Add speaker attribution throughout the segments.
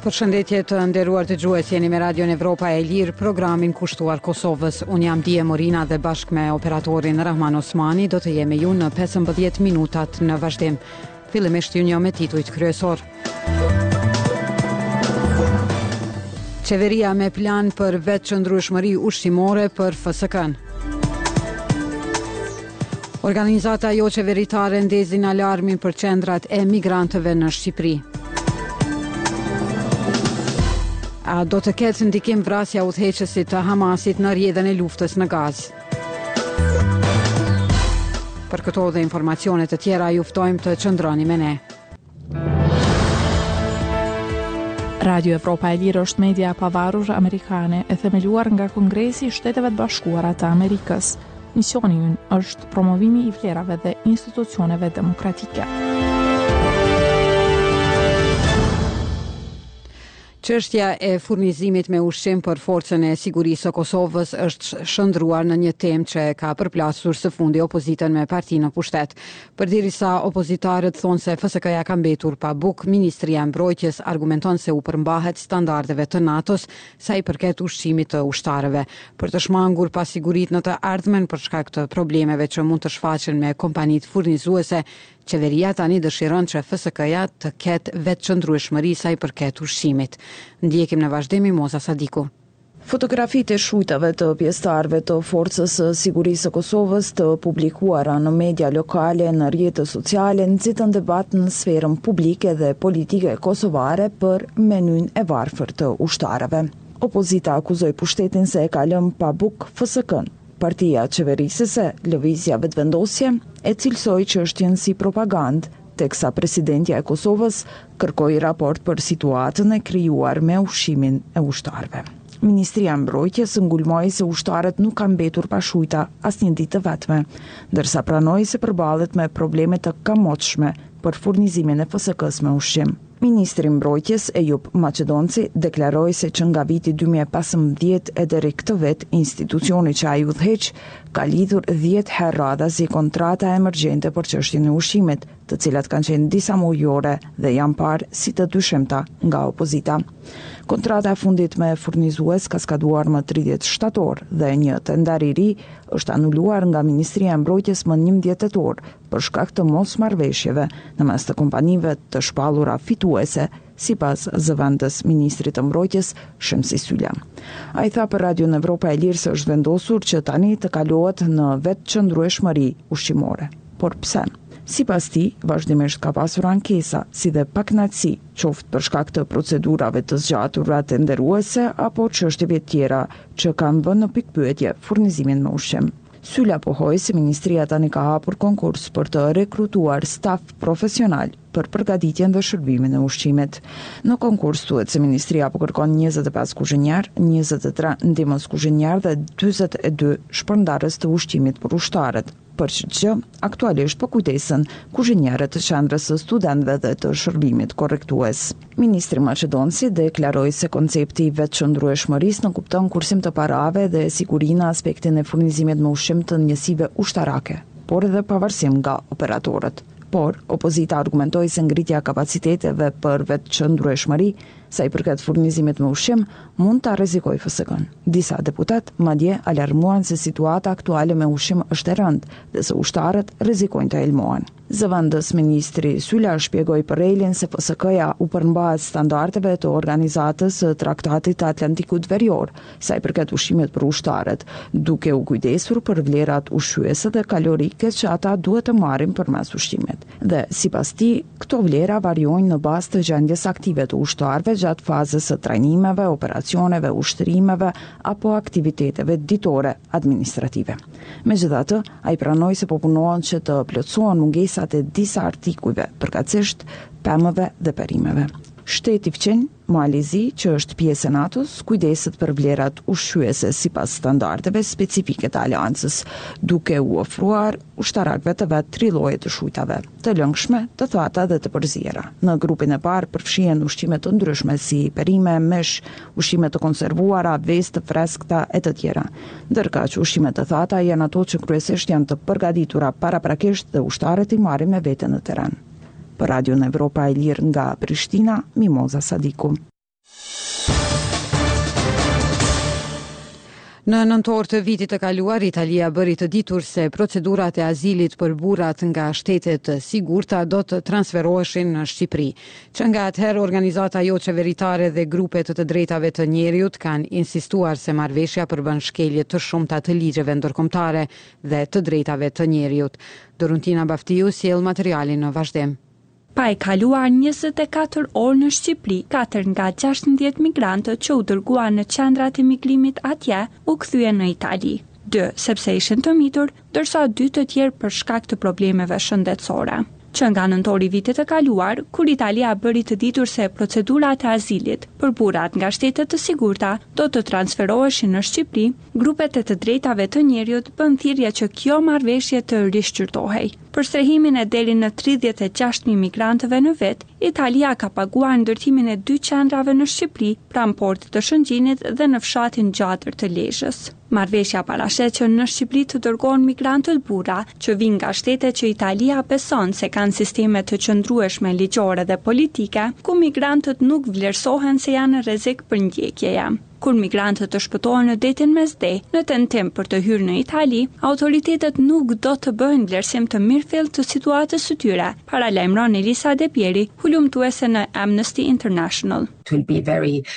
Speaker 1: Përshëndetje të nderuar dëgjues, jeni me Radion Evropa e Lirë, programin kushtuar Kosovës. Unë jam Dije Morina dhe bashkë me operatorin Rahman Osmani do të jemi ju në 15 minutat në vazhdim. Fillimisht ju njoh me titujt kryesor. Qeveria me plan për vetëqëndrueshmëri ushqimore për FSK-n. Organizata jo qeveritare ndezin alarmin për qendrat e migrantëve në Shqipëri. A do të ketë ndikim vrasja udhëheqësit të Hamasit në rrjedhën e luftës në Gazë? Për këto dhe informacione të tjera ju ftojmë të qëndroni me ne.
Speaker 2: Radio Evropa e Lirë është media e pavarur amerikane e themeluar nga Kongresi i Shteteve të Bashkuara të Amerikës. Misioni ynë është promovimi i vlerave dhe institucioneve demokratike.
Speaker 1: Çështja e furnizimit me ushqim për forcën e sigurisë së Kosovës është shndruar në një temë që ka përplasur së fundi opozitën me parti në pushtet. Përderisa opozitarët thonë se FSK-ja ka mbetur pa buk, Ministria e Mbrojtjes argumenton se u përmbahet standardeve të NATO-s sa i përket ushqimit të ushtarëve. Për të shmangur pasiguritë në të ardhmen për shkak të problemeve që mund të shfaqen me kompanitë furnizuese, qeveria tani dëshiron që FSK-ja të ketë vetëqëndrueshmëri sa i përket ushqimit. Ndjekim në vazhdim Moza Sadiku.
Speaker 3: Fotografitë e shujtave të pjesëtarëve të Forcës së Sigurisë së Kosovës të publikuara në media lokale në rrjetet sociale nxitën debat në sferën publike dhe politike kosovare për menyn e varfër të ushtarëve. Opozita akuzoi pushtetin se e ka lënë pa buk FSK-n. Partia qeverisëse, Lëvizja Vetëvendosje, e cilësoi çështjen si propagandë, teksa presidentja e Kosovës kërkoi raport për situatën e krijuar me ushqimin e ushtarëve. Ministria e Mbrojtjes ngulmoi se ushtarët nuk kanë mbetur pa shujta asnjë ditë të vetme, ndërsa pranoi se përballet me probleme të kamotshme për furnizimin e FSK-s me ushqim. Ministri i Mbrojtjes Ejup Maqedonci deklaroi se që nga viti 2015 e deri këtë vit, institucioni që ai udhëheq ka lidhur 10 herë radhazi kontrata emergjente për çështjen e ushqimit, të cilat kanë qenë disa mujore dhe janë parë si të dyshimta nga opozita. Kontrata e fundit me furnizues ka skaduar më 30 shtator dhe një tender i ri është anuluar nga Ministria e Mbrojtjes më 11 tetor për shkak të mosmarrëveshjeve në mes të kompanive të shpallura fituese, sipas zëvendës ministrit të Mbrojtjes Shemsi Sylja. Ai tha për Radion Evropa e Lirë se është vendosur që tani të kalohet në vetëqëndrueshmëri ushqimore. Por pse? Sipas tij, vazhdimisht ka pasur ankesa, si dhe pakënaqësi, qoftë për shkak të procedurave të zgjatura tenderuese apo çështjeve tjera që kanë vënë në pikpyetje furnizimin me ushqim. Sylla pohoi se ministria tani ka hapur konkurs për të rekrutuar staf profesional për përgatitjen dhe shërbimin e ushqimit. Në konkurs thuhet se ministria po kërkon 25 kuzhinjar, 23 ndihmës kuzhinjar dhe 42 shpërndarës të ushqimit për ushtarët. Për që aktualisht po kujdesen kuzhinjerët të qendrës së studentëve dhe të shërbimit korrektues. Ministri Maqedonci deklaroi se koncepti i vetëqëndrueshmërisë në kupton kursim të parave dhe sigurinë në aspektin e furnizimit me ushqim të njësive ushtarake, por edhe pavarësim nga operatorët. Por, opozita argumentoi se ngritja kapaciteteve për vetëqëndrueshmëri sa i përket furnizimit me ushqim mund ta rrezikojë FSK-n. Disa deputat madje alarmuan se situata aktuale me ushqim është e rëndë dhe se ushtarët rrezikojnë të elmohen. Zëvendës ministri Sylla shpjegoi për Relin se FSK-ja u përmbahet standardeve të Organizatës së Traktatit të Atlantikut Verior sa i përket ushqimit për ushtarët, duke u kujdesur për vlerat ushqyese dhe kalorike që ata duhet të marrin përmes ushqimit. Dhe sipas tij, këto vlera variojnë në bazë të gjendjes aktive të ushtarëve gjatë fazës së trajnimeve, operacioneve, ushtrimeve apo aktiviteteve ditore administrative. Megjithatë, ai pranoi se po punohen që të plotësohen mungesat e disa artikujve, përkatësisht pemëve dhe perimeve. Shteti fqin, Malizi, që është pjesë e NATO-s, kujdeset për vlerat ushqyese sipas standardeve specifike të aleancës, duke u ofruar ushtarakëve të vet 3 lloje të shujtave, të lëngshme, të thata dhe të përziera. Në grupin e parë përfshihen ushqime të ndryshme si perime, mish, ushqime të konservuara, vezë të freskëta e të tjera. Ndërka që ushqimet të thata janë ato që kryesisht janë të përgatitura paraprakisht dhe ushtarët i marrin me vete në terren. Për Radion Evropa e Lirë nga Prishtina, Mimoza Sadiku.
Speaker 1: Në nëntor të vitit të kaluar, Italia bëri të ditur se procedurat e azilit për burrat nga shtetet të sigurta do të transferoheshin në Shqipëri. Që nga atëherë, organizata jo qeveritare dhe grupet të drejtave të njeriut kanë insistuar se marrëveshja përbën shkelje të shumta të ligjeve ndërkombëtare dhe të drejtave të njeriut. Doruntina Baftiu sjell materialin në vazhdim.
Speaker 4: Pa e kaluar 24 orë në Shqipëri, 4 nga 16 migrantët që u dërguan në qendrat e migrimit atje u kthyen në Itali. 2 sepse ishin të mitur, ndërsa 2 të tjerë për shkak të problemeve shëndetësore. Që nga nëntori vitit të kaluar, kur Italia bëri të ditur se procedurat e azilit për burrat nga shtetet të sigurta do të transferoheshin në Shqipëri, grupet e të drejtave të njeriut bën thirrje që kjo marrëveshje të rishqyrtohej. Për strehimin e deri në 36.000 migrantëve në vit, Italia ka paguar ndërtimin e 2 qendrave në Shqipëri, pranë portit të Shëngjinit dhe në fshatin Gjatër të Lezhës. Marrëveshja parashet që në Shqipëri të dërgohen migrantët burra që vijnë nga shtete që Italia beson se kanë sisteme të qëndrueshme ligjore dhe politike, ku migrantët nuk vlerësohen se janë në rrezik për ndjekjeje. Kur migrantët të shpëtohen në detin Mesdhe, në tentim për të hyrë në Itali, autoritetet nuk do të bëjnë vlerësim të mirëfill të situatës së tyre, paralajmëron Elisa Depieri, hulumtuese në Amnesty International.
Speaker 5: It will be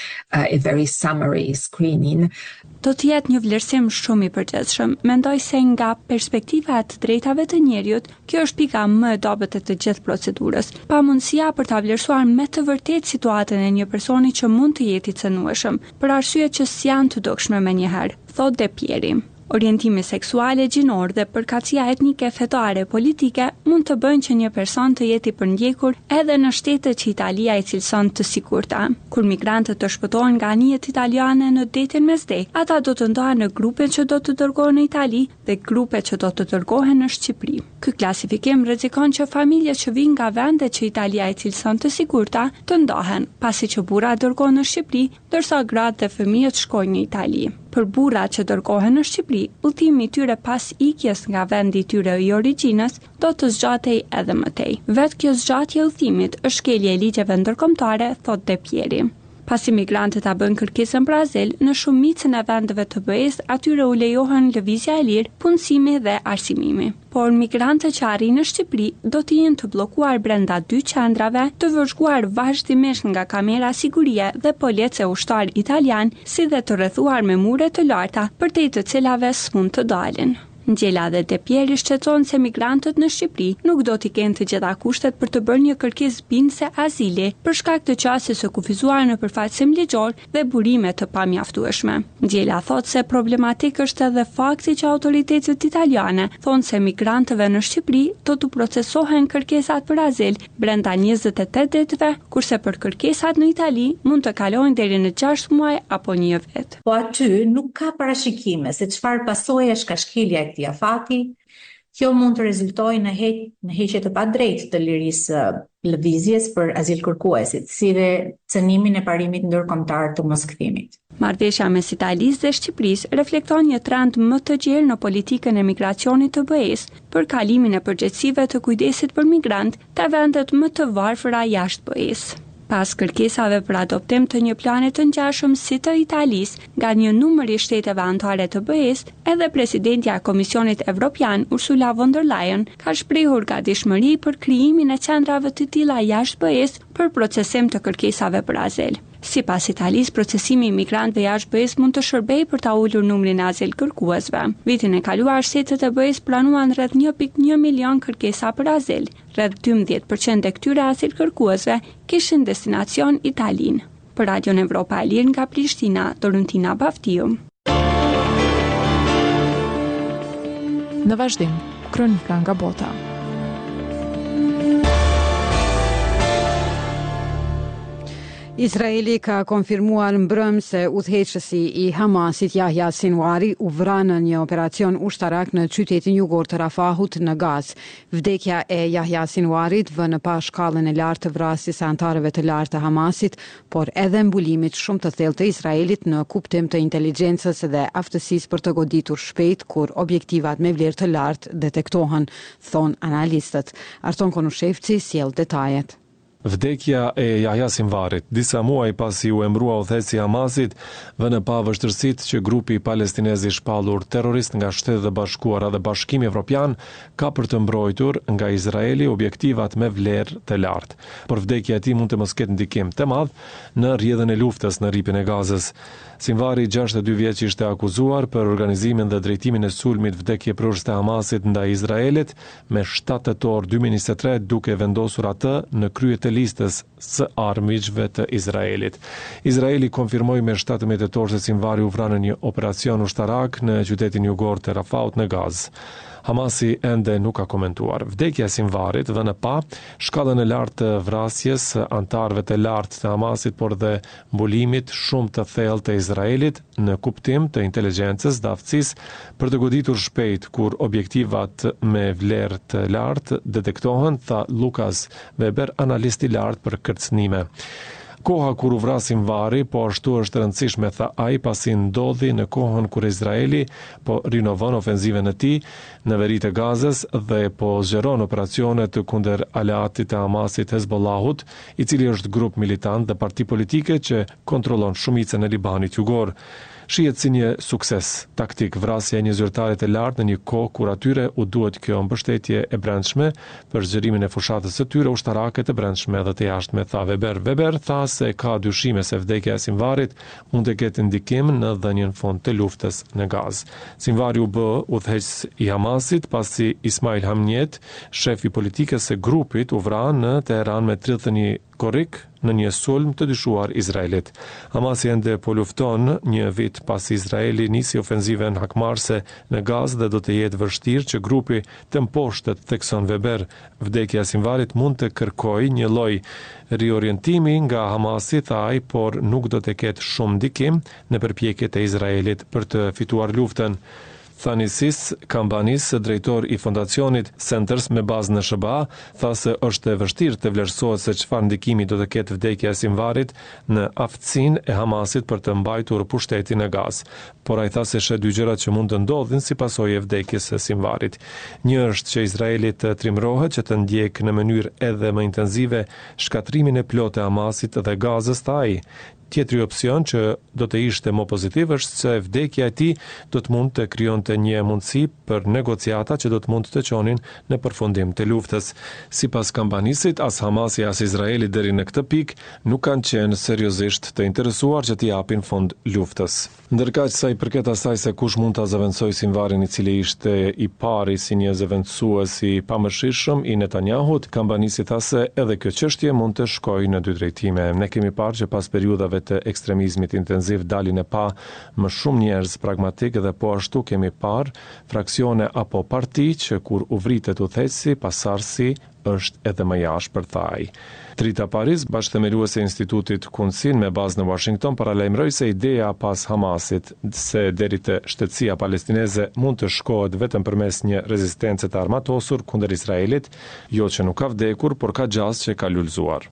Speaker 5: a very summary screening.
Speaker 4: Do të jetë një vlerësim shumë i përgjithshëm. Mendoj se nga perspektiva e të drejtave të njeriut, kjo është pika më e dobët e të gjithë procedurës. Pa mundësia për ta vlerësuar me të vërtetë situatën e një personi që mund të jetë i cënueshëm, për arsye që s'janë të dukshme menjëherë, thot Depieri. Orientimi seksuale, gjinor dhe përkatësia etnike, fetare, politike mund të bëjnë që një person të jetë i përndjekur edhe në shtetet që Italia i cilëson të sigurta. Kur migrantët të shpëtohen nga anijet italiane në detin Mesdhe, ata do të ndohen në grupe që do të dërgohen në Itali dhe grupe që do të dërgohen në Shqipëri. Ky klasifikim rrezikon që familjet që vijnë nga vende që Italia i cilëson të sigurta të ndohen, pasi që burrat dërgohen në Shqipëri, ndërsa gratë dhe fëmijët shkojnë në Itali. Për burrat që dërgohen në Shqipëri, udhimi i tyre pas ikjes nga vendi i tyre i origjinës do të zgjatej edhe më tej. Vetë kjo zgjatje e udhimit është shkelje e ligjeve ndërkombëtare, thot Depieri. Pasi migrantët ta bëjnë kërkesën për azil, në shumicën e vendeve të BE-s atyre u lejohen lëvizja e lirë, punësimi dhe arsimimi. Por migrantët që arrin në Shqipëri do të jenë të bllokuar brenda 2 qendrave, të vëzhguar vazhdimisht nga kamera sigurie dhe policë ushtar italian, si dhe të rrethuar me mure të larta, përtej të cilave s'mund të dalin. Ngjela dhe Depieri shqetëson se migrantët në Shqipëri nuk do t'i kenë të gjitha kushtet për të bërë një kërkesë bindëse azili për shkak të qasjes së kufizuar në përfaqësim ligjor dhe burime të pamjaftueshme. Ngjela thotë se problematik është edhe fakti që autoritetet italiane thonë se migrantëve në Shqipëri do të procesohen kërkesat për azil brenda 28 ditëve, kurse për kërkesat në Itali mund të kalojnë deri në 6 muaj apo 1 vit.
Speaker 6: Po aty nuk ka parashikime se çfarë pasojesh ka shkelja e afati. Kjo mund të rezultojë në heqje të padrejtë të lirisë lëvizjes për azil kërkuesit, si dhe cënimin e parimit ndërkombëtar të moskthimit.
Speaker 4: Marrëveshja mes Italisë dhe Shqipërisë reflekton një trend më të gjerë në politikën e migracionit të BE-s për kalimin e përgjegjësive të kujdesit për migrant te vendet më të varfëra jashtë BE-s. Pas kërkesave për adoptim të një plani të ngjashëm si të Italisë nga një numër i shteteve anëtare të BE-s, edhe presidentja e Komisionit Evropian Ursula von der Leyen ka shprehur gatishmëri për krijimin e qendrave të tilla jashtë BE-s për procesim të kërkesave për azil. Sipas Italisë, procesimi i migrantëve jashtë BE-s mund të shërbejë për ta ulur numrin e azil kërkuesve. Vitin e kaluar, shtetet e BE-s planuan rreth 1.1 milion kërkesa për azil. Rreth 12% e këtyre azil kërkuesve kishin destinacion Italinë. Për Radion Evropa e Lirë nga Prishtina, Doruntina Baftiu.
Speaker 2: Në vazhdim, kronika nga bota.
Speaker 1: Izraeli ka konfirmuar mbrëm se udhëheqësi i Hamasit Yahya Sinwari u vra në një operacion ushtarak në qytetin jugor të Rafahut në Gaz. Vdekja e Yahya Sinwarit vën pa shkallën e lartë të vrasjes së anëtarëve të lartë të Hamasit, por edhe mbulimit shumë të thellë të Izraelit në kuptim të inteligjencës dhe aftësisë për të goditur shpejt kur objektivat me vlerë të lartë detektohen, thon analistët. Arton Konushevci sjell detajet.
Speaker 7: Vdekja e Yahya Sinvarit, disa muaj pasi u emërua udhëheci i Hamasit, vënë pa vështirësitë që grupi palestinez i shpallur terrorist nga Shtetet e Bashkuara dhe Bashkimi Evropian ka për të mbrojtur nga Izraeli objektivat me vlerë të lartë. Por vdekja e tij mund të mos ketë ndikim të madh në rrjedhën e luftës në rripin e Gazës. Sinvari, 62 vjeç, ishte akuzuar për organizimin dhe drejtimin e sulmit vdekjeprurës të Hamasit ndaj Izraelit me 7 tetor 2023, duke vendosur atë në krye të listës së armiqve të Izraelit. Izraeli konfirmoi me 17 tetor se Sinvari u vra në një operacion ushtarak në qytetin jugor të Rafaut në Gazë. Hamasi ende nuk ka komentuar. Vdekja e Sinvarit vënë pa shkallën e lartë të vrasjes antarëve të lartë të Hamasit, por dhe mbulimit shumë të thellë të Izraelit në kuptim të inteligjencës dhe aftësisë për të goditur shpejt kur objektivat me vlerë të lartë detektohen, tha Lukas Weber, analist i lartë për kërcënime. Koha kur u vra Sinvari, po ashtu është rëndësishme, tha ai, pasi ndodhi në kohën kur Izraeli po rinovon ofenziven e tij në veri të Gazës dhe po zgjeron operacionet kundër aleatit të Hamasit, Hezbollahut, i cili është grup militant dhe parti politike që kontrollon shumicën e Libanit jugor. Shihet si një sukses taktik vrasja e një zyrtare të lartë në një kohë kur atyre u duhet kjo mbështetje e brendshme për zgjerimin e fushatës së tyre ushtarake të brendshme dhe të jashtme, tha Weber. Weber tha se ka dyshime se vdekja e Sinvarit mund të ketë ndikim në dhënien fund të luftës në Gazë. Sinvari u bë udhëheqës i Hamasit pasi Ismail Hamniet, shefi politikës së grupit, u vra në Teheran me 31 korrik në një sulm të dyshuar Izraelit. Hamasi ende po lufton një vit pasi Izraeli nisi ofenzivën hakmarrëse në Gazë dhe do të jetë vështirë që grupi të mposhtet, thekson Weber. Vdekja e Sinvarit mund të kërkojë një lloj riorientimi nga Hamasi, tha ai, por nuk do të ketë shumë ndikim në përpjekjet e Izraelit për të fituar luftën. Thanisis Kambanis, drejtor i fondacionit Centers me bazë në SBA, tha se është e vështirë të vlerësohet se çfarë ndikimi do të ketë vdekja e Sinvarit në aftësinë e Hamasit për të mbajtur pushtetin në Gazë. Por ai tha se shet dy gjërat që mund të ndodhin si pasojë e vdekjes së Sinvarit. Një është që Izraeli të trimrohet që të ndjek në mënyrë edhe më intensive shkatrimin e plotë të Hamasit dhe Gazës, tha ai. Tjetri opsion që do të ishte më pozitiv është se vdekja e tij do të mund të krijonte një mundësi për negociata që do të mund të çonin në përfundim të luftës. Sipas Kambanisit, as Hamasi as Izraeli deri në këtë pikë nuk kanë qenë seriozisht të interesuar që t'i japin fund luftës. Ndërkaq sa i përket asaj se kush mund ta zëvendësojë Sinvarin, i cili ishte i pari si një zëvendësues i pamëshirshëm i Netanyahut, Kambanisi tha se edhe kjo çështje mund të shkojë në dy drejtime. Ne kemi parë që pas periudhave të ekstremizmit intensiv dalin e pa më shumë njerëz pragmatik dhe po ashtu kemi parë fraksione apo parti që kur u vritet udhëheqësi, pasardhësi është edhe më jashtë, për thaj. Trita Paris, bashkëthemeluese e Institutit Kunsin me bazë në Washington, paralajmëroi se ideja pas Hamasit se deri te shtetësia palestineze mund të shkohet vetëm përmes një rezistence të armatosur kundër Izraelit, jo që nuk ka vdekur, por ka gjasë që ka lulëzuar.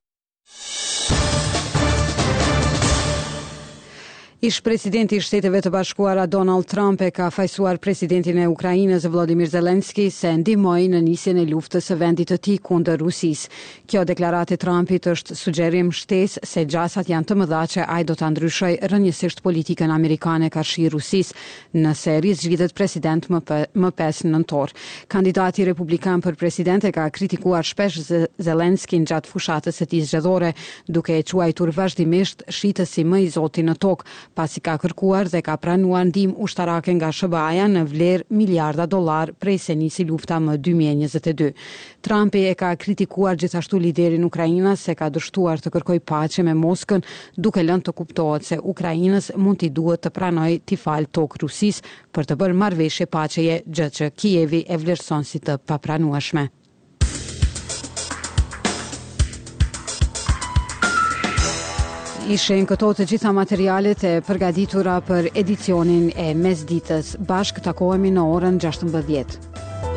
Speaker 1: Ish presidenti i Shteteve të Bashkuara Donald Trump e ka fajsuar presidentin e Ukrainës Volodymyr Zelensky se ndihmoi në nisjen e luftës së vendit të tij kundër Rusisë. Kjo deklaratë e Trumpit është sugjerim shtesë se gjasat janë të mëdha që ai do ta ndryshojë rrënjësisht politikën amerikane karshi Rusisë nëse rizgjidhet president më 5 nëntor. Kandidati republikan për president e ka kritikuar shpesh Zelenskyn gjatë fushatës së tij zgjedhore, duke e quajtur vazhdimisht shitësi më i zoti në tokë, pasi ka kërkuar dhe ka pranuar ndihmë ushtarake nga SBA-ja në vlerë miliarda dollar prej se nisi lufta më 2022. Trumpi e ka kritikuar gjithashtu liderin Ukrainas se ka dështuar të kërkojë paqe me Moskën, duke lënë të kuptohet se Ukrainës mund t'i duhet të pranojë t'i falë tokë Rusisë për të bërë marrëveshje paqeje, gjë që Kijevi e vlerëson si të papranueshme. Ishen këto të gjitha materialet e përgatitura për edicionin e mesditës. Bashkë takohemi në orën 16.